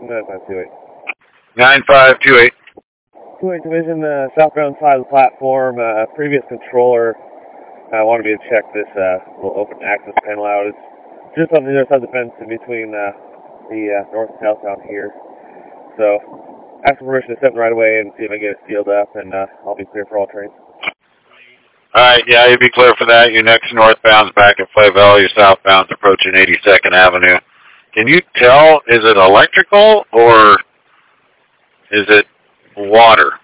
9528. 9528. 28 Division, southbound side of the platform. Previous controller wanted me to check this little open access panel out. It's just on the other side of the fence in between the north and southbound here. So, ask for permission to step right away and see if I can get it sealed up, and I'll be clear for all trains. All right, yeah, you'll be clear for that. Your next northbound's back at Flavel. Your southbound's approaching 82nd Avenue. Can you tell, is it electrical or is it water?